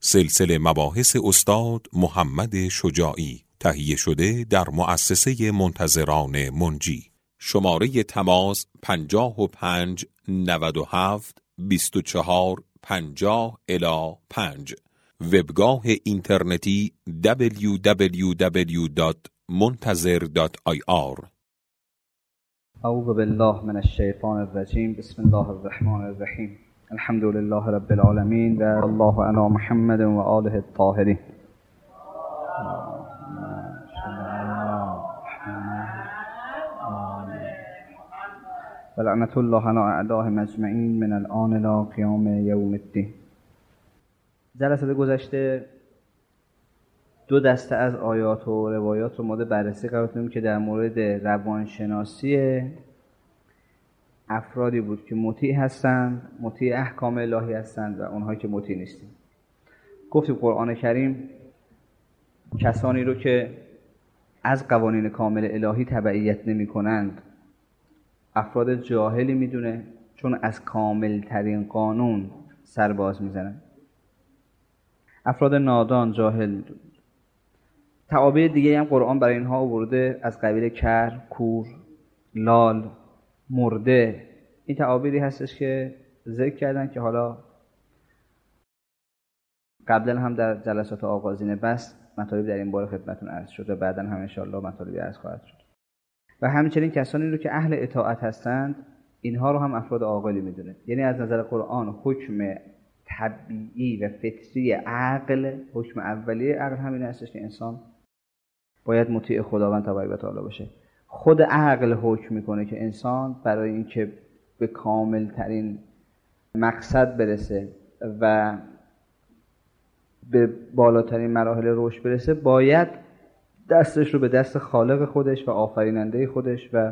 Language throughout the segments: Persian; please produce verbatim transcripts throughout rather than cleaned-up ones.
سلسله مباحث استاد محمد شجاعی، تهیه شده در مؤسسه منتظران منجی. شماره تماس پنجاه و پنج نود و هفت بیست و چهار پنجاه الی پنج. وبگاه اینترنتی دبلیو دبلیو دبلیو دات منتظر دات آی آر. اعوذ بالله من الشیطان الرجیم. بسم الله الرحمن الرحیم. الحمد لله رب العالمین و الله علی محمد و آله الطاهرین. و لعنت الله علی اعدائهم اجمعین من الآن الی قیام یوم الدین. جلسه گذشته دو دسته از آیات و روایات رو مورد بررسی قرار دادیم که در مورد روانشناسی افرادی بود که مطیع هستند، مطیع احکام الهی هستند و اونهایی که مطیع نیستند. گفتیم قرآن کریم کسانی رو که از قوانین کامل الهی تبعیت نمی کنند افراد جاهلی میدونه، چون از کامل ترین قانون سر باز میزنند. افراد نادان، جاهل میدونه. تعابیر دیگه هم قرآن برای اینها آورده از قبیل کر، کور، لال، مرده. این تعابیری هستش که ذکر کردن که حالا قبلا هم در جلسات آغازین بس مطالب در این باره خدمتتون عرض شد و بعدا هم انشاءالله مطالبی عرض خواهد شد. و همچنین کسانی رو که اهل اطاعت هستند اینها رو هم افراد عاقلی میدونه. یعنی از نظر قرآن حکم طبیعی و فطری عقل، حکم اولیه عقل همین هستش که انسان باید مطیع خداوند تبارک و تعالی باشه. خود عقل حکم میکنه که انسان برای اینکه به کامل ترین مقصد برسه و به بالاترین مراحل رشد برسه باید دستش رو به دست خالق خودش و آفریننده خودش و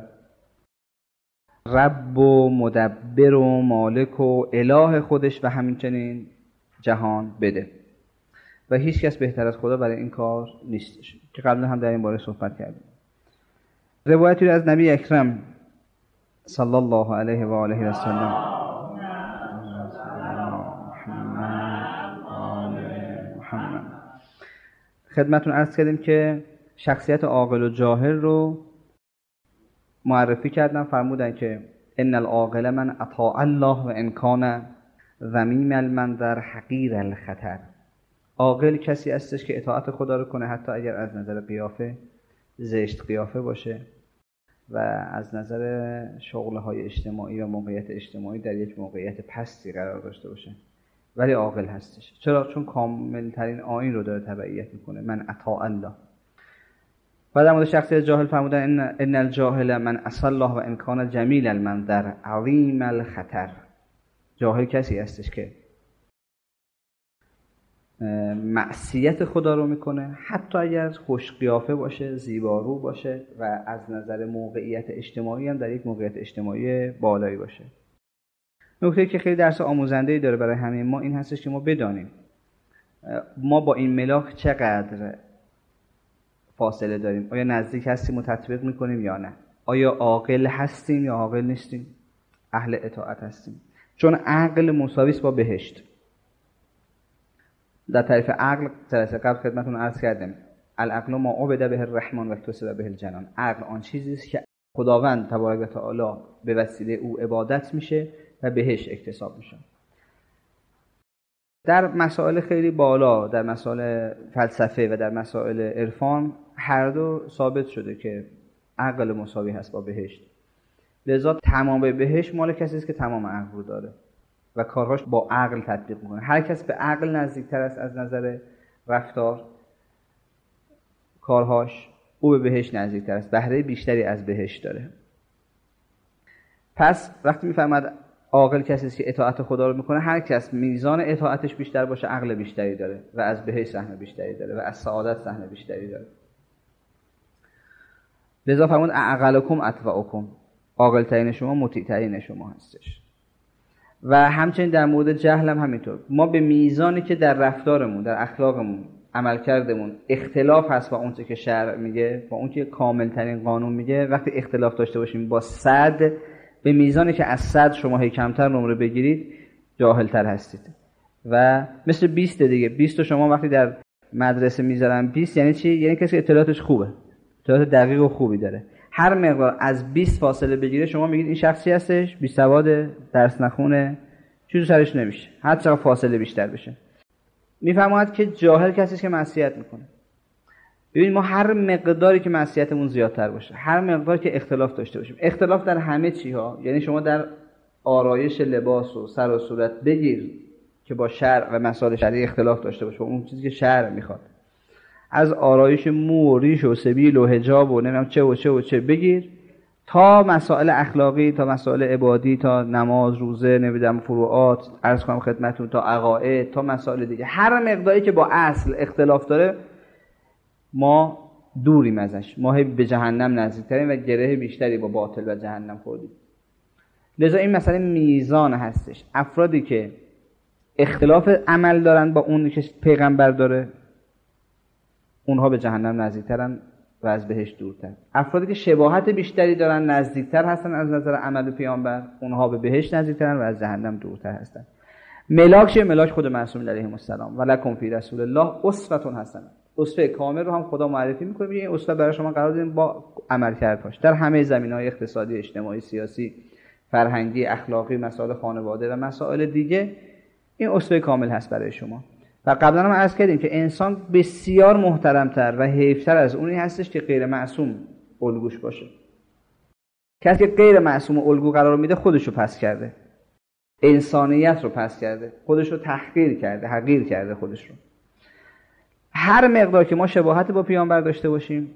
رب و مدبر و مالک و اله خودش و همچنین جهان بده و هیچ کس بهتر از خدا برای این کار نیستش که قبلا هم در این باره صحبت کردیم. روایتی از نبی اکرم صلی الله علیه و آله و سلم خدمتون عرض کردیم که شخصیت عاقل و جاهل رو معرفی کردن. فرمودن که ان العاقل من اطاع الله و ان کان ذمیم المنظر حقیر الخطر. عاقل کسی استش که اطاعت خدا رو کنه حتی اگر از نظر قیافه زشت قیافه باشه و از نظر شغل‌های اجتماعی و موقعیت اجتماعی در یک موقعیت پستی قرار داشته باشه، ولی عاقل هستش. چرا؟ چون کامل ترین آیین رو داره تبعیت میکنه. من اطاع الله. و در مورد شخصیت جاهل فرمودن ان ان الجاهل من عصی الله و ان کان جمیل المنظر عظیم الخطر. جاهل کسی هستش که معصیت خدا رو میکنه حتی اگر خوش قیافه باشه، زیبارو باشه و از نظر موقعیت اجتماعی هم در یک موقعیت اجتماعی بالایی باشه. نکته که خیلی درس آموزنده‌ای داره برای همه ما این هستش که ما بدانیم ما با این ملاک چقدر فاصله داریم. آیا نزدیک هستیم و تطبیق میکنیم یا نه؟ آیا عاقل هستیم یا عاقل نیستیم؟ اهل اطاعت هستیم؟ چون عقل مساوی است با بهشت. در تعریف عقل جلسه قبل خدمتتون عرض کردم العقل ما عبد به الرحمن و اکتسب به الجنان. عقل آن چیزی است که خداوند تبارک و تعالی به وسیله او عبادت میشه و بهش اکتساب میشه. در مسائل خیلی بالا، در مسائل فلسفه و در مسائل عرفان هر دو ثابت شده که عقل مساوی هست با بهشت. لذا تمام بهشت مال کسی است که تمام عقل رو داره و کارهاش با عقل تطبیق میکنه. هر کس به عقل نزدیکتر است از نظر رفتار کارهاش، او به بهشت نزدیکتر است، بهره بیشتری از بهشت داره. پس وقتی میفهمد عاقل کسی است که اطاعت خدا رو میکنه، هر کس میزان اطاعتش بیشتر باشه عقل بیشتری داره و از بهشت سهم بیشتری داره و از سعادت سهم بیشتری داره. لذا فرمود اعقلکم اتبعکم. عاقل ترین شما مطیع ترین شما هستش. و همچنین در مورد جهل هم همینطور. ما به میزانی که در رفتارمون، در اخلاقمون، عملکردمون اختلاف هست با اون چه که شرع میگه، با اون که کامل ترین قانون میگه، وقتی اختلاف داشته باشیم با صد، به میزانی که از صد شما هی کمتر نمره بگیرید جاهل تر هستید و مثل بیست دیگه. بیست شما وقتی در مدرسه میذارن بیست یعنی چی؟ یعنی کسی اطلاعاتش خوبه، اطلاعات دقیق و خوبی داره. هر مقدار از بیست فاصله بگیره شما میگید این شخصی هستش بی سواده، درس نخونه، چیزی سرش نمیشه. هر چقدر فاصله بیشتر بشه. میفرماید که جاهل کسی است که معصیت میکنه. ببین ما هر مقداری که معصیتمون زیادتر باشه، هر مقداری که اختلاف داشته باشیم، اختلاف در همه چی ها، یعنی شما در آرایش لباس و سر و صورت بگیر که با شرع و مسائل شرعی اختلاف داشته باشه، اون چیزی که شرع میخواد، از آرایش مو و ریش و سبیل و حجاب و نمیدونم چه و چه و چه بگیر تا مسائل اخلاقی، تا مسائل عبادی، تا نماز، روزه، نمیدونم فروعات، عرض کنم خدمتتون، تا عقاید، تا مسائل دیگه. هر مقداری که با اصل اختلاف داره ما دوریم ازش، ما به جهنم نزدیکتریم و گره بیشتری با باطل و جهنم خوردیم. لذا این مسئله میزان هستش. افرادی که اختلاف عمل دارن با اون که پیغمبر داره، اونها به جهنم نزدیکترن و از بهشت دورتر. افرادی که شباهت بیشتری دارن، نزدیکتر هستن از نظر عمل پیامبر، اونها به بهشت نزدیکترن و از جهنم دورتر هستن. ملاک چه؟ ملاک خود معصوم علیه السلام. ولکم فی رسول الله اسوه حسنه. اسوه کامل رو هم خدا معرفی میکنه، میگه این اسوه برای شما قرار دادیم با عملکردهاش در همه زمینه‌های اقتصادی، اجتماعی، سیاسی، فرهنگی، اخلاقی، مسائل خانواده و مسائل دیگه. این اسوه کامل هست برای شما. و قبلا هم عرض کردیم که انسان بسیار محترمتر و حیفتر از اونی هستش که غیر معصوم الگوش باشه. کسی که غیر معصوم الگو قرار میده خودشو پس کرده، انسانیت رو پس کرده، خودشو تحقیر کرده، حقیر کرده خودش رو. هر مقدار که ما شباهت با پیامبر داشته باشیم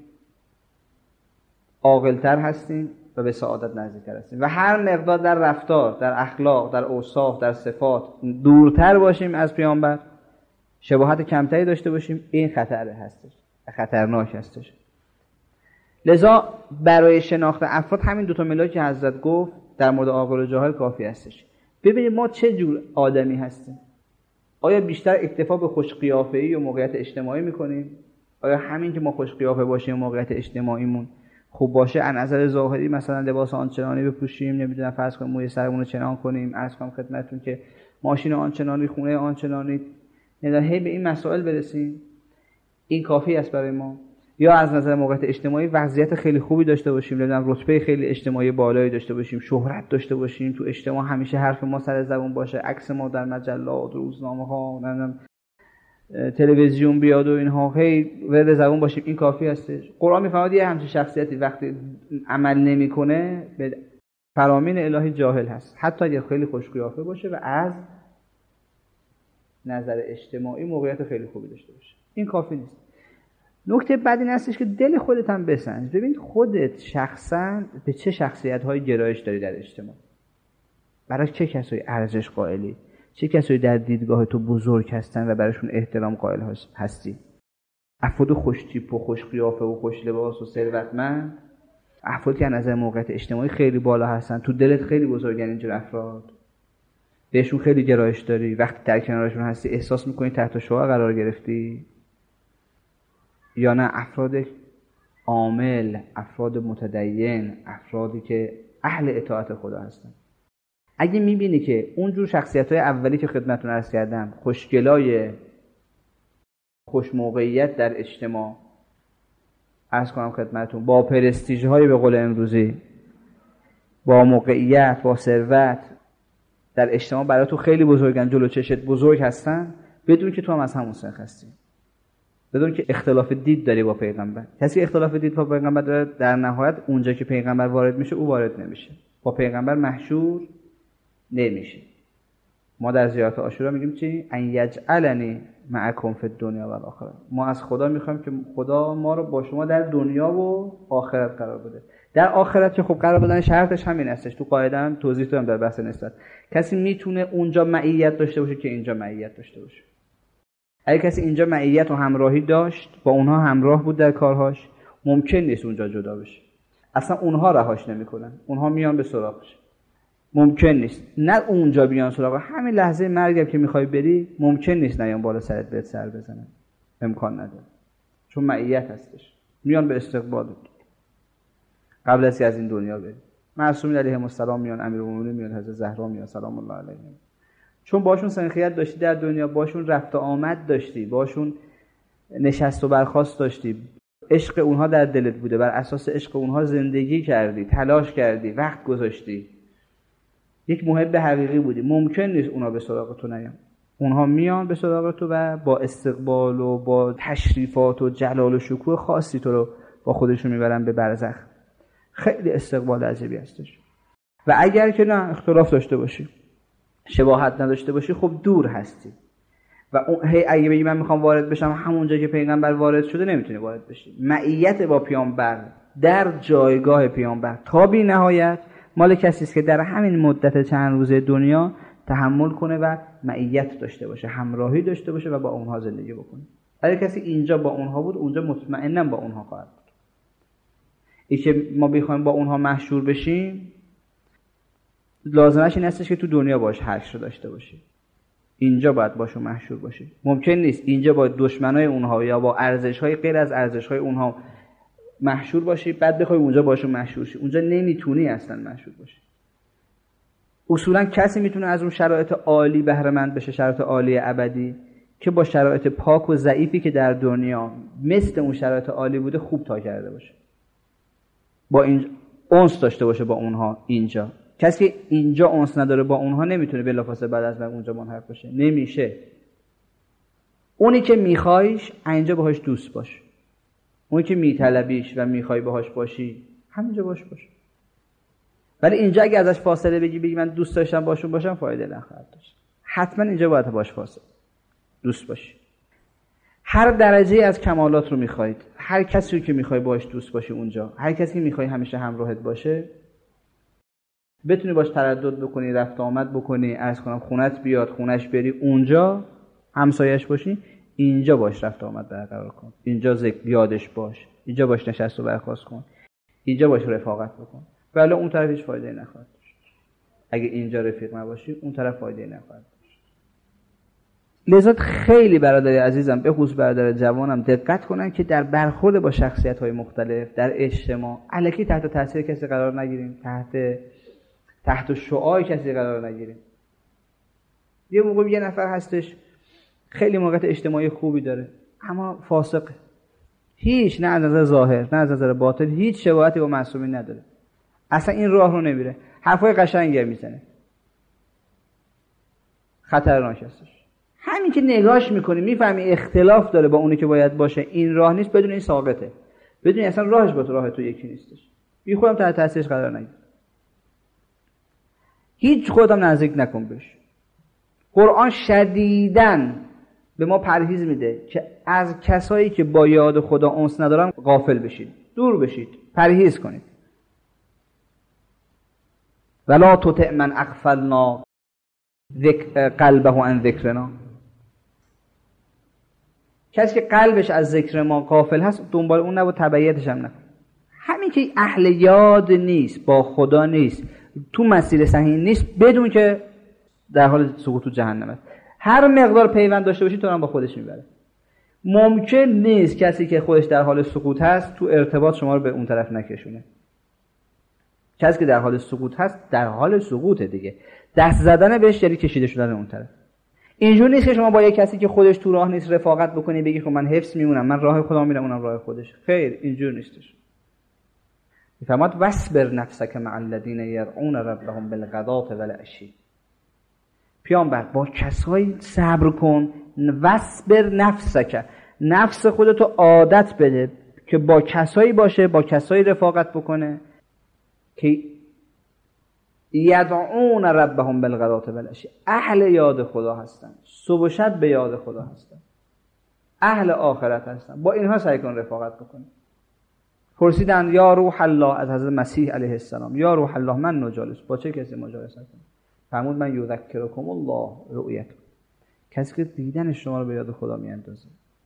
عاقل‌تر هستیم و به سعادت نزدیک‌تر هستیم. و هر مقدار در رفتار، در اخلاق، در اوصاف، در صفات دورتر باشیم از پیامبر، شباهت کمتری داشته باشیم، این خطره هستش، خطرناک هستش. لذا برای شناخت افراد همین دو تا ملاکی که حضرت گفت در مورد عاقل و جاهل کافی هستش. ببینید ما چه جور آدمی هستیم. آیا بیشتر اکتفا به خوش قیافه‌ای و موقعیت اجتماعی می‌کنیم؟ آیا همین که ما خوش قیافه باشیم و موقعیت اجتماعیمون خوب باشه از نظر ظاهری مثلا لباس آنچنانی بپوشیم، نمیدونم فرض کنیم موی سرمون رو چنان کنیم، عرض کنم خدمتتون که ماشین آنچنانی، خونه آنچنانی، نمیدونم هی به این مسائل برسیم، این کافی است برای ما؟ یا از نظر موقعیت اجتماعی وضعیت خیلی خوبی داشته باشیم، نمیدونم رتبه خیلی اجتماعی بالایی داشته باشیم، شهرت داشته باشیم، تو اجتماع همیشه حرف ما سر زبون باشه، عکس ما در مجلات، روزنامه‌ها، نمیدونم تلویزیون بیاد و اینها، هی ورد زبون باشیم، این کافی هستش؟ قرآن میفرماید یه همچین شخصیتی وقتی عمل نمیکنه به فرامین الهی جاهل هست، حتی اگه خیلی خوش قیافه باشه و از نظر اجتماعی موقعیت خیلی خوبی داشته باشه، این کافی نیست. نکته بعد این هستش که دل خودت هم بسنج، ببین خودت شخصا به چه شخصیت‌های گرایش داری در اجتماع، برای چه کسایی ارزش قائلی، چه کسایی در دیدگاه تو بزرگ هستن و براشون احترام قائل هستی؟ افراد خوش تیپ و خوش قیافه و خوش لباس و ثروتمند، افرادی که از نظر موقعیت اجتماعی خیلی بالا هستن، تو دلت خیلی بزرگن اینجور افراد، بهشون خیلی گرایش داری، وقتی در کنارشون هستی احساس میکنی تحت شعاع قرار گرفتی؟ یا نه افراد عامل، افراد متدین، افرادی که اهل اطاعت خدا هستن؟ اگه میبینی که اونجور شخصیت‌های اولی که خدمتتون عرض کردم، خوشگلای خوش موقعیت در اجتماع، عرض کنم خدمتتون با پرستیژهای به قول امروزی، با موقعیت، با ثروت در اجتماع برای تو خیلی بزرگن، جلو چشت بزرگ هستن، بدون که تو هم از همون سنخ هستی، بدون که اختلاف دید داری با پیغمبر. کسی اختلاف دید با پیغمبر داره، در نهایت اونجا که پیغمبر وارد میشه او وارد نمیشه، با پیغمبر محشور نمیشه. ما در زیارت عاشورا میگیم چی؟ ان یجعلنی معکم فی الدنیا و الاخره. ما از خدا میخوایم که خدا ما رو با شما در دنیا و آخرت قرار بده. در آخرت که خب قرار بدن شرطش همین هستش، تو قاعده هم توضیح دادم در بحث نسبت. کسی میتونه اونجا معیت داشته باشه که اینجا معیت داشته باشه. اگه کسی اینجا معیت و همراهی داشت، با اونها همراه بود در کارهاش، ممکن نیست اونجا جدا بشه. اصلا اونها رهاش نمیکنن، اونها میان به سراغش. ممکن نیست. نه اونجا بیان سراغ، همین لحظه مرگم که میخوای بری ممکن نیست نیان بالا سرت بهت سر بزنن، امکان نداره، چون معیت هستش. میان به استقبالت قبل از از این دنیا بری. معصومین علیهم السلام میان، امیرالمومنین میان، حضرت زهرا میان سلام الله علیهم، چون باشون سنخیت داشتی در دنیا، باشون رفت و آمد داشتی، باشون نشست و برخاست داشتی، عشق اونها در دلت بوده، بر اساس عشق اونها زندگی کردی، تلاش کردی، وقت گذاشتی، یک محب حقیقی بودی. ممکن نیست اونا به سراغ تو نیان. اونها میان به سراغ تو و با استقبال و با تشریفات و جلال و شکوه خاصی تو رو با خودشون میبرن به برزخ. خیلی استقبال عجیبی هستش. و اگر که نه اختلاف داشته باشی، شباهت نداشته باشی، خب دور هستی. و اون هی اگه بگی من میخوام وارد بشم همونجا که پیغمبر وارد شده، نمیتونی وارد بشی. معیت با پیامبر در جایگاه پیامبر تا بی نهایت مال کسی است که در همین مدت چند روزه دنیا تحمل کنه و معیت داشته باشه، همراهی داشته باشه و با اونها زندگی بکنه. اگه کسی اینجا با اونها بود، اونجا مطمئنا با اونها خواهد بود. این که ما بخوایم با اونها مشهور بشیم، لازمش این هستش که تو دنیا باش حشر داشته باشی. اینجا باید باشون مشهور باشی. ممکن نیست اینجا با دشمنای اونها یا با ارزش‌های غیر از ارزش‌های اونها مشهور باشی، بعد بخوای اونجا باشون مشهور شی. اونجا نمیتونی اصلا مشهور باشی. اصولا کسی میتونه از اون شرایط عالی بهره مند بشه، شرایط عالی ابدی، که با شرایط پاک و ضعیفی که در دنیا مثل اون شرایط عالی بوده خوب تا کرده باشه، با این انس داشته باشه با اونها. اینجا کسی که اینجا انس نداره با اونها نمیتونه بلافاصله بعد از من اونجا منحرف بشه، نمیشه. اونی که میخوایش اینجا باهاش دوست باش، اونی که میطلبیش و میخوای باهاش باشی همینجا باش باش. ولی اینجا اگه ازش فاصله بگی بگی من دوست داشتم باشون باشم، فایده نخواهد داشت. حتما اینجا باید باش فاصله دوست باشی. هر درجه از کمالات رو میخواید، هر کسی رو که میخوای باش دوست باشی اونجا، هر کسی که میخوای همیشه همراهت باشه، بتونی باش تردد بکنی، رفت آمد بکنی، عرض کنم خونت بیاد خونش بری، اونجا همسایش باشی، اینجا باش رفت آمد برقرار کن، اینجا ذکر یادش باش، اینجا باش نشست و برخاست کن، اینجا باش رفاقت بکن. ولی اون طرف هیچ فایده نخواهد داشت. اگه اینجا رفیق نباشی اون طرف فایده نخواهد داشت. لذا خیلی برادر عزیزم، به خصوص برادر جوانم، دقت کنن که در برخورد با شخصیت‌های مختلف در اجتماع الکی تحت تاثیر کسی قرار نگیریم، تحت تحت شعاع کسی قرار نگیریم. یه موقع یه نفر هستش خیلی موقعیت اجتماعی خوبی داره اما فاسقه، هیچ نه از نظر ظاهر نه از نظر باطن هیچ شباهتی با معصومین نداره، اصلا این راه رو نمیره، حرفای قشنگی میزنه، خطرناک هستش. همین که نگاش میکنی میفهمی اختلاف داره با اونی که باید باشه، این راه نیست، بدون این ساقطه، بدون اصلا راهش با تو راه تو یکی نیستش. بی خودم تحت تاثیرش قرار نگیر، هیچ خودم نزدیک نکن بهش. قرآن شدیداً به ما پرهیز میده که از کسایی که با یاد خدا انس ندارن غافل بشید، دور بشید، پرهیز کنید. ولا تطع من اغفلنا قلبه عن ذکرنا، کسی که قلبش از ذکر ما غافل هست دنبال اون نبود، تبعیتش هم نکن. همین که اهل یاد نیست، با خدا نیست، تو مسیر صحیح نیست، بدون که در حال سقوط تو جهنم است. هر مقدار پیوند داشته باشی تو هم با خودش میبره. ممکن نیست کسی که خودش در حال سقوط هست تو ارتباط شما رو به اون طرف نکشونه. کسی که در حال سقوط هست در حال سقوطه دیگه، دست زدن بهش یعنی کشیده شدن اون طرف. اینجوری نیست که شما با یک کسی که خودش تو راه نیست رفاقت بکنی، بگی خب من حفظ میمونم، من راه خودم میرم اونم راه خودش. خیر، اینجوری نیستش. میفهمد واصبر نفسک مع الذین یدعون ربهم بالغداة والعشی. پیامبر با کسایی صبر کن، واصبر نفسک، نفس خودتو عادت بده که با کسایی باشه، با کسایی رفاقت بکنه که یدعون ربهم بالغداة والعشی، اهل یاد خدا هستن، صبح و شب به یاد خدا هستن، اهل آخرت هستن، با اینها سعی کن رفاقت بکن. پرسیدن یا روح الله از حضرت مسیح علیه السلام، یا روح الله من نجالس، با چه کسی مجالست کنم؟ فرمود من یذکرکم الله رؤیته، کسی که دیدن شما رو به یاد خدا میاندازه.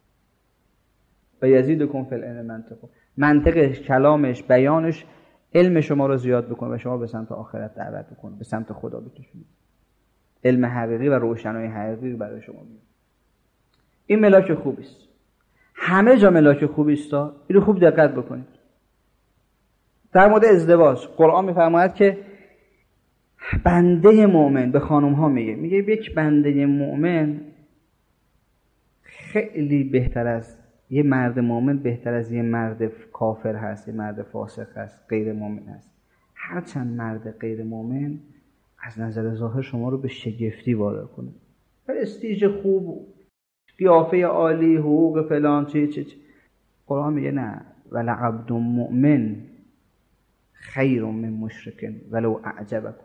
و یزیدکم فی العلم منطقه، منطقش، کلامش، بیانش علم شما رو زیاد بکنه و شما به سمت آخرت دعوت بکنه، به سمت خدا بکشونه. علم حقیقی و روشنایی حقیقی برای شما میاد. این ملاک خوبی است، همه جا ملاک خوبی است، اینو خوب دقت بکنید. در مورد ازدواج قرآن میفرماید که بنده مؤمن به خانم ها میگه میگه یک بنده مؤمن خیلی بهتر از یه مرد مؤمن بهتر از یه مرد کافر هست، یه مرد فاسق هست، غیر مؤمن هست. هرچند مرد غیر مؤمن از نظر ظاهر شما رو به شگفتی وادار کنه، پرستیژ خوب، قیافه عالی، حقوق فلان چی چی چی. قرآن میگه نه، ولعبد مؤمن خیر من مشرک ولو اعجبکم.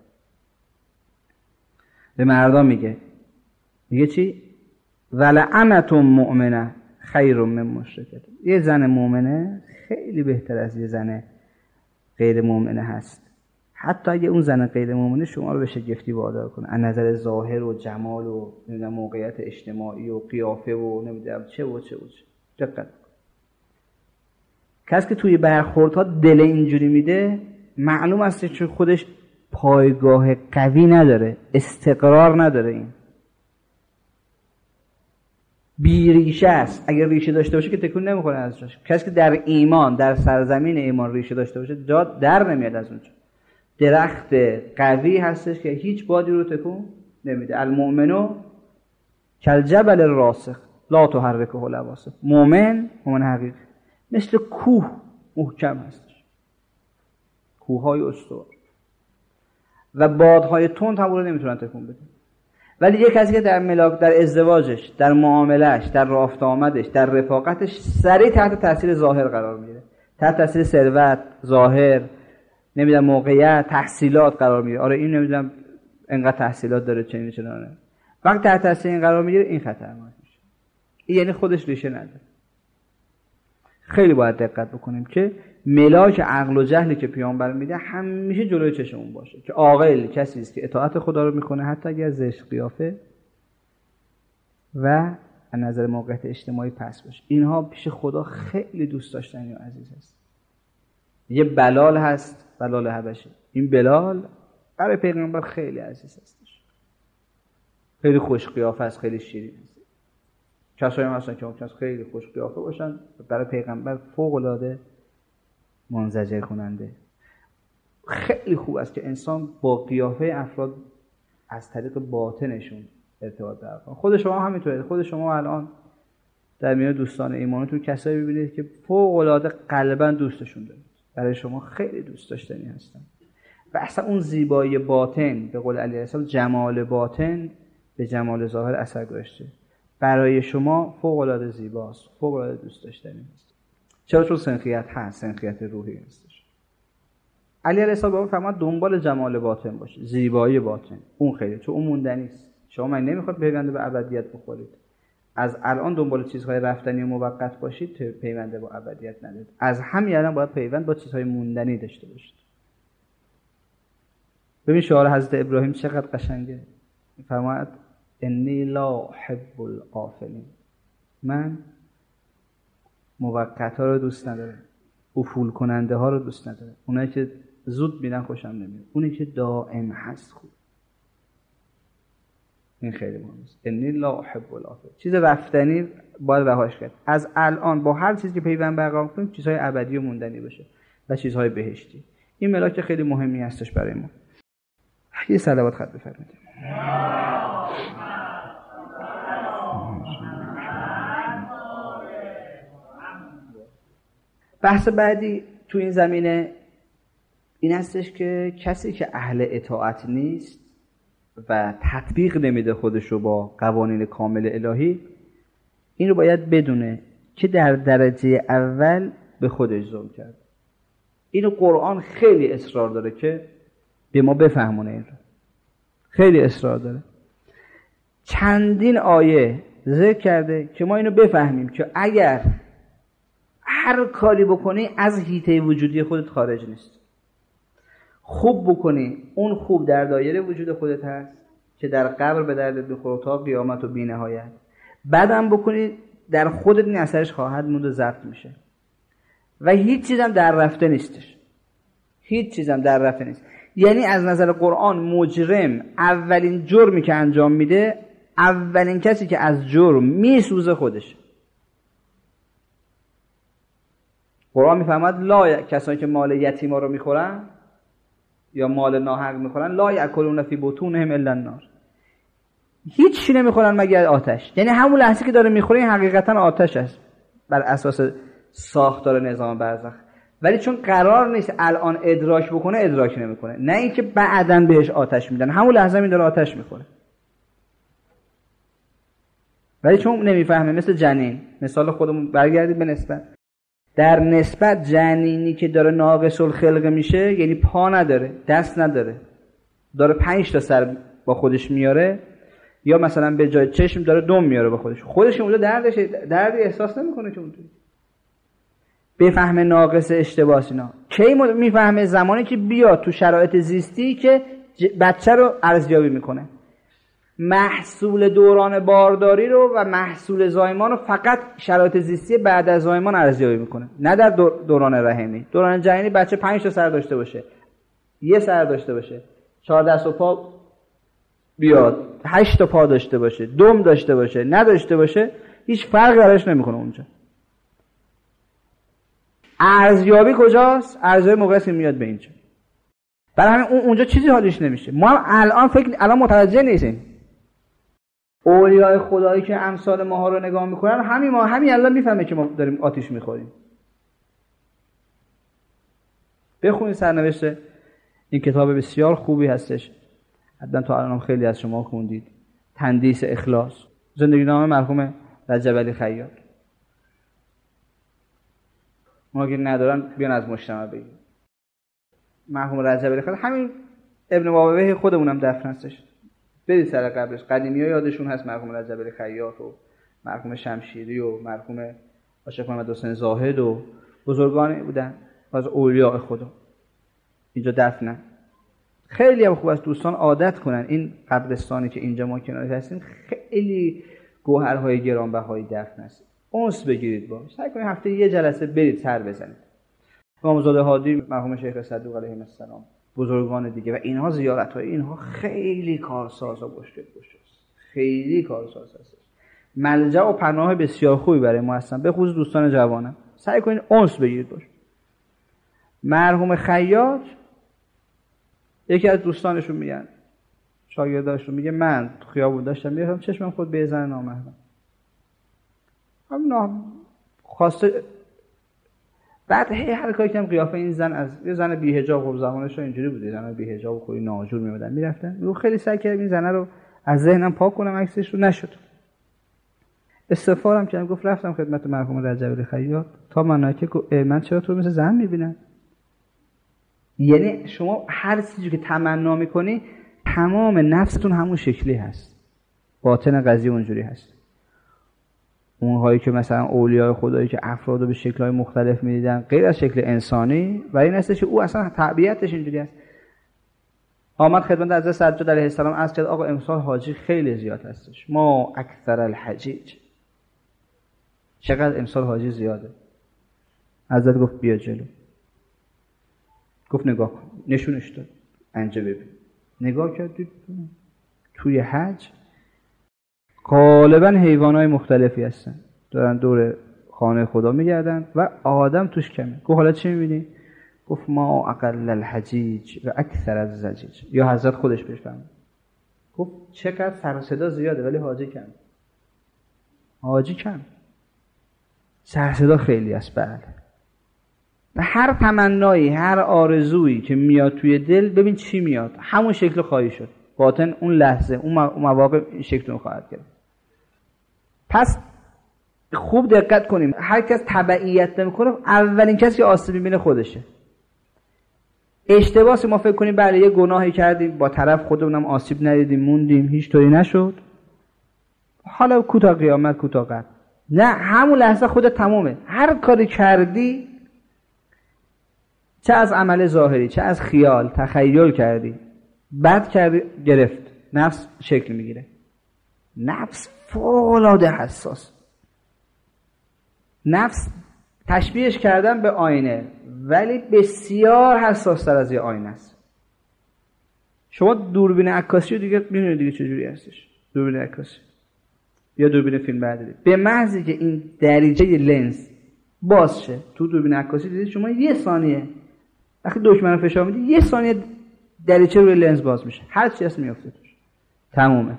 به مردان میگه میگه چی؟ ولعمة مؤمنه خیر من مشرکه. یه زن مؤمنه خیلی بهتر از یه زن غیر مؤمنه هست، حتی اگه اون زن غیر مؤمنه شما رو به شگفتی وادار کنه از نظر ظاهر و جمال و نمیدونم موقعیت اجتماعی و قیافه و نمیدونم چه و چه و چه. دقت کسی که توی برخوردها دل اینجوری میده معلوم است که خودش پایگاه قوی نداره، استقرار نداره، این بی ریشه است. اگر ریشه داشته باشه که تکون نمیخوره از جاش. کسی که در ایمان، در سرزمین ایمان ریشه داشته باشه جا در نمیاد از اونجا. درخت قوی هستش که هیچ بادی رو تکون نمیده. المؤمنو کالجبل الراسخ لا تحرکه العواصف. مؤمن، مؤمن حقیقی مثل کوه محکم هستش، کوههای استوار و بادهای تند هم رو نمیتونن تکون بده. ولی یک کسی که در ملاک، در ازدواجش، در معاملهش، در رفت آمدش، در رفاقتش سریع تحت تاثیر ظاهر قرار میگیره، تحت تاثیر ثروت، ظاهر، نمیدونم موقعیت، تحصیلات قرار میگیره. آره این نمیدونم انقدر تحصیلات داره چنین چنانه. وقتی تحت تاثیر این قرار میگیره این خطرناک میشه. این یعنی خودش ریشه نداره. خیلی باید دقت بکنیم که ملاک عقل و جهلی که پیامبر میده همیشه جلوی چشمون باشه که عاقل کسی است که اطاعت خدا رو میکنه حتی اگر زشت قیافه و از نظر موقعیت اجتماعی پس باشه. اینها پیش خدا خیلی دوست داشتنی و عزیز است. یه بلال هست، بلال حبشی. این بلال برای پیغمبر خیلی عزیز هستش، خیلی خوش قیافه است، خیلی شیرین است. کسایی هم هستن که ممکن است خیلی خوش قیافه باشن، برای پیغمبر فوق العاده منزجر کننده. خیلی خوب است که انسان با قیافه افراد از طریق باطنشون ارتباط برقرار کنه. خود شما همینطوره. خود شما الان در میان دوستان ایمانتون کسایی ببینید که فوق العاده قلبا دوستشون دارید، برای شما خیلی دوست داشتنی هستن و اصلا اون زیبایی باطن، به قول علی علیه السلام جمال باطن به جمال ظاهر اثر گذاشته، برای شما فوق العاده زیباست، فوق العاده دوست داشتنی است. چرا؟ چون سنخیت هست، سنخیت روحی هستش. علی علیه السلام فرمود دنبال جمال باطن باشه، زیبایی باطن، اون خیلی، چون اون موندنی است. شما من نمیخواد پیوند به ابدیت بخورید. از الان دنبال چیزهای رفتنی و موقت باشید، پیوند با ابدیت ندید. از همین الان باید پیوند با چیزهای موندنی داشته باشید. ببین شعار حضرت ابراهیم چقدر قشنگه. فرمود انی لا احب الغافلین. من موقت ها رو دوست ندارم، افول کننده ها رو دوست ندارم، اونایی که زود میرن خوشم نمیاد، اونی که دائم هست خوب. این خیلی مهمه. انی لا احب الغافلین. چیز رفتنی باید رهاش کرد. از الان با هر چیزی که پیوند برقرار کنیم چیزهای ابدی و موندنی باشه و چیزهای بهشتی. این ملاک خیلی مهمی هستش برای ما. یه صلوات خط بفرمایید. بحث بعدی تو این زمینه این هستش که کسی که اهل اطاعت نیست و تطبیق نمیده خودش رو با قوانین کامل الهی، این رو باید بدونه که در درجه اول به خودش ظلم کرد. اینو قرآن خیلی اصرار داره که به ما بفهمونه، این رو خیلی اصرار داره. چندین آیه ذکر کرده که ما اینو بفهمیم که اگر هر کاری بکنی از حیطه وجودی خودت خارج نیست. خوب بکنی، اون خوب در دایره وجود خودت هست که در قبر به دردت بخوره تا قیامت و بی‌نهایت. بعدم بکنی در خودت این اثرش خواهد موند و ضبط میشه و هیچ چیزم در رفته نیستش. هیچ چیزم در رفته نیست. یعنی از نظر قرآن مجرم اولین جرمی که انجام میده، اولین کسی که از جرم میسوزه خودش. قرآن میفهمد لا کسانی که مال یتیما رو میخورن یا مال ناحق میخورن لا یاکلون فی بطونهم الا النار، هیچ چی نمیخورن مگر آتش. یعنی همون لحظه که داره میخوره این حقیقتا آتش است بر اساس ساختار نظام برزخ، ولی چون قرار نیست الان ادراک بکنه ادراک نمیکنه، نه اینکه بعداً بهش آتش میدن، همون لحظه می داره آتش میخوره. ولی چون نمیفهمه، مثل جنین، مثال خودمون برگردید به نسبت، در نسبت جنینی که داره ناقص الخلق میشه، یعنی پا نداره، دست نداره، داره پنج تا سر با خودش میاره، یا مثلا به جای چشم داره دم میاره با خودش، خودش اونجا دردش دردی احساس نمیکنه که اونجوری بفهمه ناقص اشتباهه. اینا کی میفهمه؟ زمانی که بیاد تو شرایط زیستی که بچه رو ارزیابی میکنه. محصول دوران بارداری رو و محصول زایمان رو فقط شرایط زیستی بعد از زایمان ارزیابی میکنه، نه در دوران رحمی. دوران جنینی بچه پنج تا سر داشته باشه، یه سر داشته باشه، چهار دست و پا بیاد، هشت تا پا داشته باشه، دم داشته باشه، نداشته باشه، هیچ فرقی براش نمیکنه اونجا. ارزیابی کجاست؟ ارزیابی موقعی که میاد به اینجا. برای همین اون اونجا چیزی حالیش نمیشه. ما هم الان فکر الان متوجه نیستیم. اولیای خدایی که امثال ماها رو نگاه میکنن، همین ما همین الان میفهمه که ما داریم آتیش میخوریم. بخونید سرنوشت این کتاب بسیار خوبی هستش، حتما تا الان هم خیلی از شما خوندید، تندیس اخلاص، زندگی نامه مرحوم رجب علی خیاط. ما که ندارن بیان از مجتمع بگیم. مرحوم رجب علی خیاط همین ابن بابویه خودمونم دفن هستش، برید سر قبرش. قدیمی‌ها یادشون هست مرحوم رجب علی خیاط و مرحوم شمشیری و مرحوم عاشق محمد حسین زاهد و بزرگانی بودن از اولیاء خدا اینجا دفنن. خیلی هم خوب است دوستان عادت کنن این قبرستانی که اینجا ما کنارش هستیم خیلی گوهرهای گرانبهایی دفن است. انس بگیرید باش، سعی کنید هفته یه جلسه برید سر بزنید. امامزاده هادی، مرحوم شیخ صدوق علیه السلام، بزرگان دیگه و اینها زیارت‌های اینها خیلی کارساز و بشکل بشست، خیلی کارساز هست. ملجأ و پناه بسیار خوبی برای ما هستن، به خصوص دوستان جوانم. سعی کنید انس بگیرید باش. مرحوم خیاط یکی از دوستانشون میگن، شاگرداشون میگه من تو خیابون داشتم میرفتم چشمم خود به زن نامحرم. همون خواسته بعد هی هر کاری کردم قیافه این زن از یه زن بی‌حجاب، خب زمانش اینجوری بوده، زن بی‌حجاب و خوی ناجور میمدن میرفتن. میگه خیلی سعی کردم این زن رو از ذهنم پاک کنم، عکسش رو نشد. استغفارم کردم، گفت رفتم خدمت مرحوم رجب علی خیاط تا مناکه گفت من چرا تو رو مثل زن میبینم؟ یعنی شما هر چیزی که تمنا میکنی تمام نفستون همون شکلی هست، باطن قضیه اونجوری هست. اونهایی که مثلا اولیای خدایی که افرادو به شکل‌های مختلف می‌دیدن غیر از شکل انسانی، و این هستش که او اصلا طبیعتش اینجوری است. آمد خدمت حضرت سجاد علیه السلام عرض کرد آقا امسال حاجی خیلی زیاد هستش، ما اکثر الحجیج. چقدر امسال حاجی زیاده؟ حضرت گفت بیا جلو. گفت نگاه کن، نشونش داد، انجا ببین. نگاه کرد دید توی حج غالبا حیوانات مختلفی هستن دارن دور خانه خدا میگردن و آدم توش کمه. گفت حالا چی میبینی؟ گفت ما اقل الحجیج و اکثر الزجیج. یا حضرت خودش بهش فرمود، گفت چقدر سر و صدا زیاده ولی حاجی کم. حاجی کم، سر صدا خیلی است. بله، و هر تمنایی، هر آرزویی که میاد توی دل ببین چی میاد، همون شکل خواهی شد. باطن اون لحظه اون مواقع این شکل خواهد گرفت. پس خوب دقت کنیم، هر کس تبعیت نمیکنه اولین کسی که آسیب میبینه خودشه. اشتباهی ما فکر کنیم بله یه گناهی کردیم با طرف خودمونم آسیب ندیدیم موندیم هیچ طوری نشد، حالا کوتا قیامت کوتا قد. نه، همون لحظه خودت تمومه. هر کاری کردی، چه از عمل ظاهری چه از خیال تخیل کردی، بد کردی، گرفت، نفس شکل میگیره. نفس فوق‌العاده حساس. نفس تشبیهش کردن به آینه، ولی بسیار حساس تر از یه آینه است. شما دوربین عکاسی رو دیگه می‌بینید دیگه چجوری هستش. دوربین عکاسی یا دوربین فیلم برداری، به محضی که این دریچه لنز باز شه تو دوربین عکاسی دیدید شما یه ثانیه وقتی دکمه رو فشار میدید یه ثانیه دریچه روی لنز باز میشه، هر چی هست میفته توش، تمومه.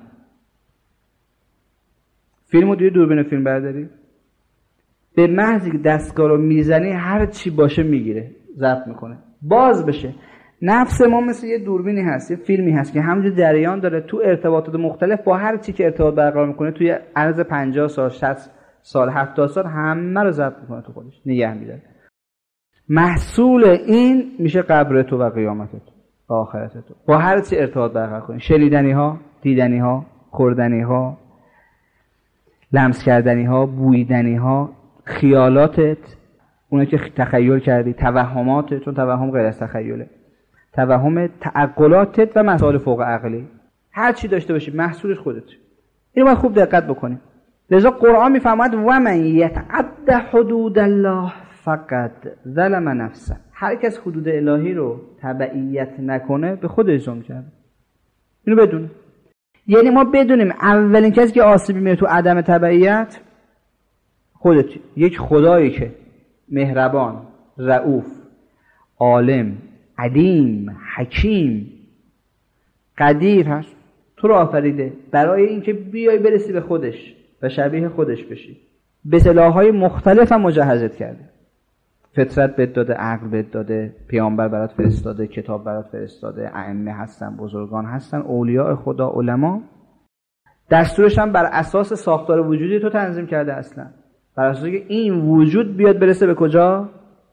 فیلمو توی دوربین فیلم برداری، به محضی که دستگاه رو میزنی هر چی باشه میگیره، ضبط میکنه، باز بشه. نفس ما مثل یه دوربینی هست، یه فیلمی هست که همونجور جریان داره تو ارتباطات مختلف با هر چی که ارتباط برقرار میکنه توی عرض پنجاه سال، شصت سال، هفتاد سال همه رو ضبط میکنه تو خودش، نگه میداره. محصول این میشه قبر تو و قیامت تو، آخرت تو، با هر چی ارتباط برقرار کنی، شنیدنی ها، دیدنی ها، خوردنی ها، لمس کردنی ها، بویدنی ها، خیالاتت، اونایی که تخیل کردی، توهماتت، چون توهم غیر از تخیله، توهم، تعقلاتت و مسائل فوق عقلی، هر چی داشته باشی محصولش خودت. اینو باید خوب دقت بکنیم. لذا قرآن میفرماید و من یتعد حدود الله فقط ظلم نفسه. هر کس حدود الهی رو تبعیت نکنه به خودش ظلم کرده. اینو بدون. یعنی ما بدونیم اولین کسی که آسیب میره تو عدم تبعیت خودتی. یک خدایی که مهربان، رؤوف، عالم، علیم، حکیم، قدیر هست، تو رو آفریده برای اینکه بیای برسی به خودش و شبیه خودش بشی. به سلاح‌های مختلف هم مجهزت کرده. فطرت بهت داده، عقل بهت داده، پیامبر برات فرستاده، کتاب برات فرستاده، ائمه هستن، بزرگان هستن، اولیاء خدا، علما. دستورش هم بر اساس ساختار وجودی تو تنظیم کرده اصلا. بر اساس که این وجود بیاد برسه به کجا؟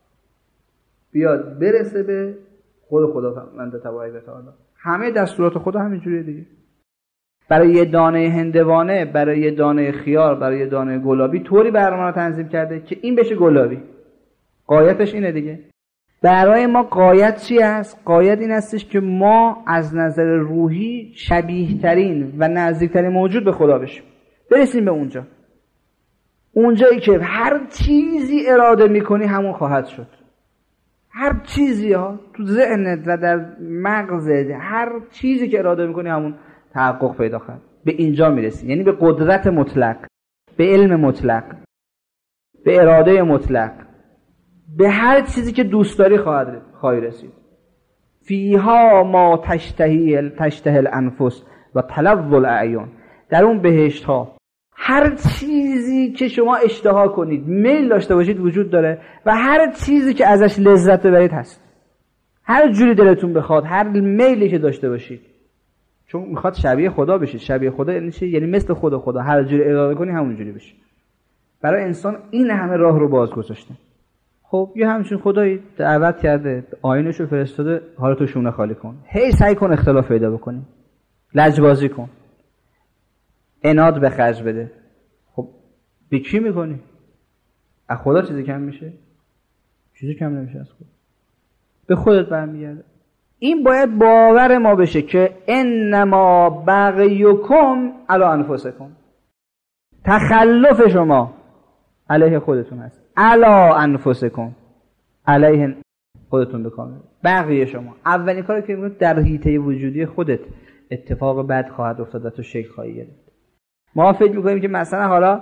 بیاد برسه به خود خداوند تبارک و تعالی. همه دستورات خدا همینجوریه دیگه. برای یه دانه هندوانه، برای یه دانه خیار، برای یه دانه گلابی طوری برنامه رو تنظیم کرده که این بشه گلابی. غایتش اینه دیگه. برای ما غایت چی است؟ غایت این هستش که ما از نظر روحی شبیه ترین و نزدیک ترین موجود به خدا بشیم. برسیم به اونجا. اونجایی که هر چیزی اراده میکنی همون خواهد شد. هر چیزی ها تو ذهنت و در مغزت، هر چیزی که اراده میکنی همون تحقق پیدا خواهد. به اینجا میرسی، یعنی به قدرت مطلق، به علم مطلق، به اراده مطلق، به هر چیزی که دوست داری خواهد خواهی رسید. فیها ما تشتهی تشتهی الانفس و تلظ الاعیون. در اون بهشت ها هر چیزی که شما اشتها کنید، میل داشته باشید وجود داره و هر چیزی که ازش لذت ببرید هست. هر جوری دلتون بخواد، هر میلی که داشته باشید، چون میخواد شبیه خدا بشید. شبیه خدا یعنی چی؟ یعنی مثل خدا. خدا هر جوری اراده کنی همون جوری بشه. برای انسان این همه راه رو باز گذاشته. خب یه همچین خدایی دعوت کرده، آیینشو فرستاده، حالا تو شونه خالی کن. هی سعی کن اختلاف پیدا بکنی، لجبازی کن، عناد به خرج بده. خب به کی میکنی؟ از خدا چیزی کم میشه؟ چیزی کم نمیشه از خدا. به خودت برمیگرده. این باید باور ما بشه که انما بغیکم علی انفسکم. تخلف شما علیه خودتون هست. علا انفسکم، علیه خودتون بکنید. بقیه شما اولین کاری که میکنید در حیطه وجودی خودت اتفاق بد خواهد افتاد و تو شکل خواهی گرفت. ما فکر میکنیم که مثلا حالا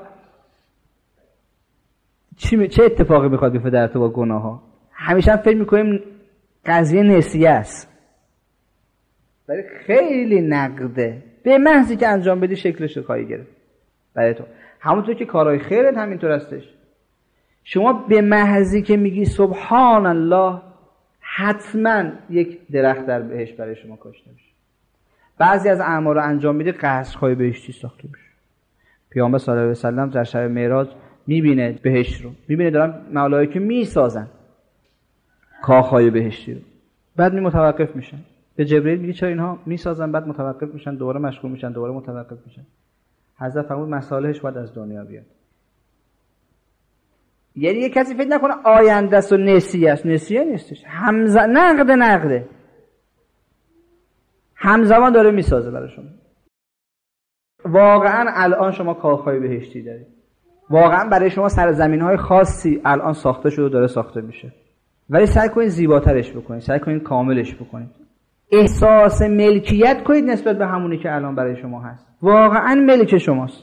چی چه اتفاقی میخواد بیفته در تو با گناه ها. همیشه هم فکر میکنیم قضیه نسیه است، ولی خیلی نقده. به محضی که انجام بدی شکلش رو خواهی گرفت برای تو. همونطور که کارهای خیرت همینطور هستش. شما به محضی که میگی سبحان الله، حتما یک درخت در بهشت برای شما کاشته میشه. بعضی از اعمال رو انجام میده، قصرهای بهشتی ساخته میشه. پیامبر صلی الله علیه و سلم در شب معراج میبینه بهشت رو، میبینه دارن ملائکه میسازن کاخهای بهشتی رو. بعد می متوقف میشن. به جبرئیل میگه چرا اینها میسازن؟ بعد متوقف میشن، دوباره مشغول میشن، دوباره متوقف میشن. حضرت فرمود مصالحش باید از دنیا بیاد. یعنی یک کسی فکر نکنه آینده است و نسیه است. نسیه نیستش، همز... نقد نقده همزمان داره میسازه برای شما. واقعا الان شما کاخهای بهشتی دارید. واقعا برای شما سرزمین‌های خاصی الان ساخته شده و داره ساخته میشه. ولی سعی کنید زیباترش بکنید، سعی کنید کاملش بکنید. احساس ملکیت کنید نسبت به همونی که الان برای شما هست. واقعا ملک شماست.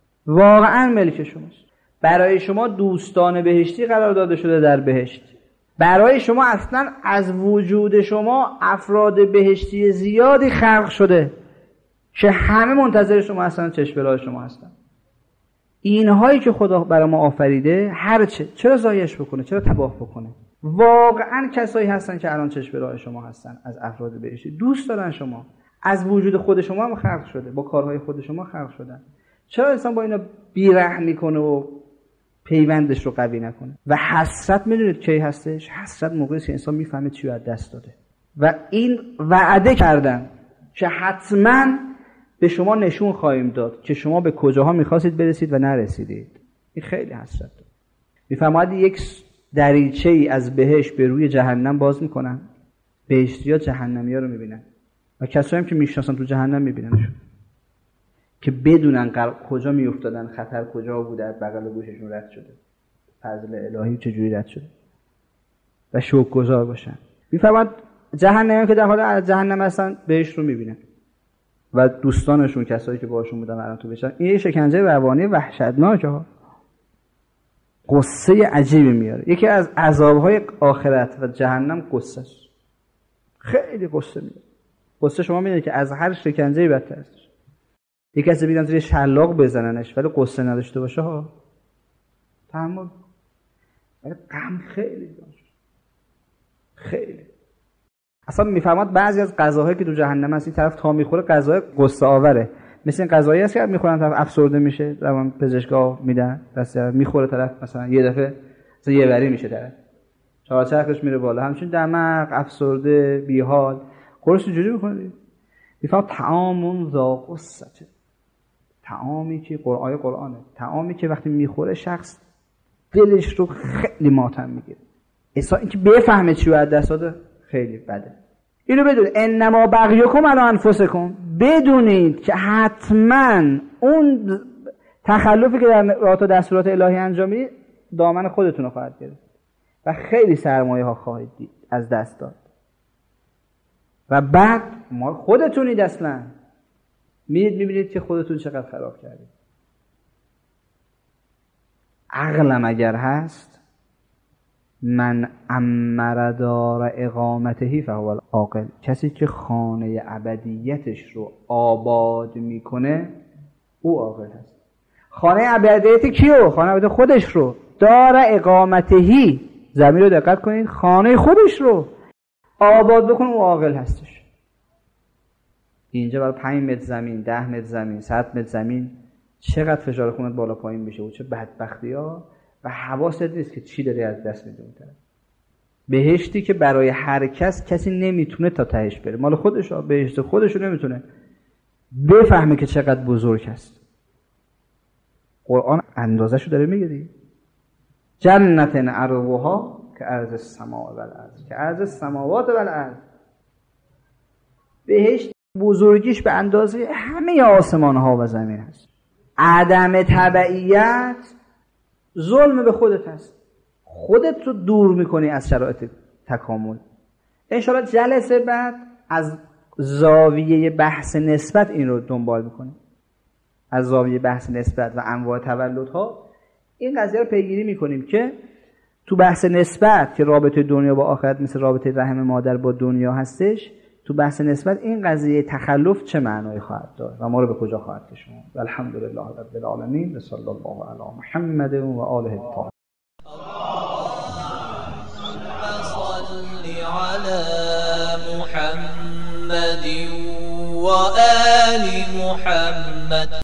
واقعا ملک شماست. برای شما دوستان بهشتی قرار داده شده در بهشت. برای شما اصلا از وجود شما افراد بهشتی زیادی خلق شده که همه منتظر شما هستن، چشم به راه شما هستن. اینهایی که خدا برای ما آفریده هر چه چرا ضایعش بکنه، چرا تباه بکنه؟ واقعا کسایی هستن که الان چشم به راه شما هستن، از افراد بهشتی دوست دارن شما، از وجود خود شما هم خلق شده، با کارهای خود شما خلق شدن. چرا انسان با اینا بی‌رحم میکنه و پیوندش رو قوی نکنه؟ و حسرت میدونید کی هستش؟ حسرت موقعی که انسان میفهمه چی رو از دست داده. و این وعده کردن که حتما به شما نشون خواهیم داد که شما به کجاها میخواستید برسید و نرسیدید. این خیلی حسرت داره. میفرماید یک دریچه ای از بهشت به روی جهنم باز میکنن، بهشتی‌ها جهنمی‌ها رو میبینن و کسایی هم که میشناسن تو جهنم میبیننشون که بدونن کجا میافتادن، خطر کجا بوده، از بغل گوششون رد شده، فضل الهی چجوری رد شده و شکرگزار باشن. میفرماید جهنمی‌ها که در حال از جهنم هستن بهشت رو میبینن و دوستانشون، کسایی که باهاشون بودن الان تو بشن. این شکنجه روانی وحشتناکه ها، قصه عجیبی میاره. یکی از عذاب‌های آخرت و جهنم قصه است. خیلی قصه میاره. قصه شما میدونید که از هر شکنجه‌ای بدتر است. یکی از بیدن زیر شلاق بزننش ولی قصه نداشته باشه ها، تحمل. ولی غم خیلی داشت، خیلی. اصلا میفهمد بعضی از غذاهایی که تو جهنم هست این طرف تا میخوره غذای قصه آوره، مثل این غذایی هست که میخورن طرف افسرده میشه، روان پزشکا میدن دست میخوره طرف مثلا یه دفعه مثلا یه وری میشه، طرف چهارچرخش میره بالا، همچنین دماغ افسرده بیحال. قرص جوری میکنه میفهمد طعام ذا قصه، طعامی که قرآن قرآنه، طعامی که وقتی میخوره شخص دلش رو خیلی ماتم میگیره. اصلا اینکه بفهمه چی رو از دست داده خیلی بده. اینو بدون انما بغیکم علی انفسکم، بدونید که حتما اون تخلفی که در راه و دستورات الهی انجام میدید دامن خودتون رو خواهد گرفت و خیلی سرمایه ها خواهید دید از دست داد. و بعد ما خودتونید اصلا میرید میبینید که خودتون چقدر خراب کردید. عقلم اگر هست، من امر دار اقامتهی فهو العاقل، کسی که خانه ابدیتش رو آباد میکنه او عاقل هست. خانه ابدیت کیو؟ خانه ابدیت خودش رو. دار اقامتهی، ضمیر رو دقت کنید، خانه خودش رو آباد بکنه او عاقل هستش. اینجا برای پنج متر زمین، ده متر زمین، صد متر زمین چقدر فشار خونت بالا پایین بشه و چه بدبختی ها، و حواست نیست که چی داری از دست میدی. اون طرف بهشتی که برای هر کس کسی نمیتونه تا تهش بره، مال خودش ها، بهشت خودش رو نمیتونه بفهمه که چقدر بزرگ است. قرآن اندازه‌شو داره میگه دیگه. جنت عرضها که عرض السماء و الارض، که عرض السماوات و الارض. بهشت بزرگیش به اندازه همه آسمان ها و زمین هست. عدم تبعیت ظلم به خودت هست، خودت رو دور میکنی از شرایط تکامل. انشاءالله جلسه بعد از زاویه بحث نسبت این رو دنبال میکنیم، از زاویه بحث نسبت و انواع تولدها این قضیه رو پیگیری میکنیم که تو بحث نسبت که رابطه دنیا با آخرت مثل رابطه رحم مادر با دنیا هستش، تو بحث نسبت این قضیه تخلف چه معنایی خواهد داشت و ما رو به کجا خواهد کشوند. الحمدلله رب العالمین و صلی الله علی محمد و آله الطاهرین.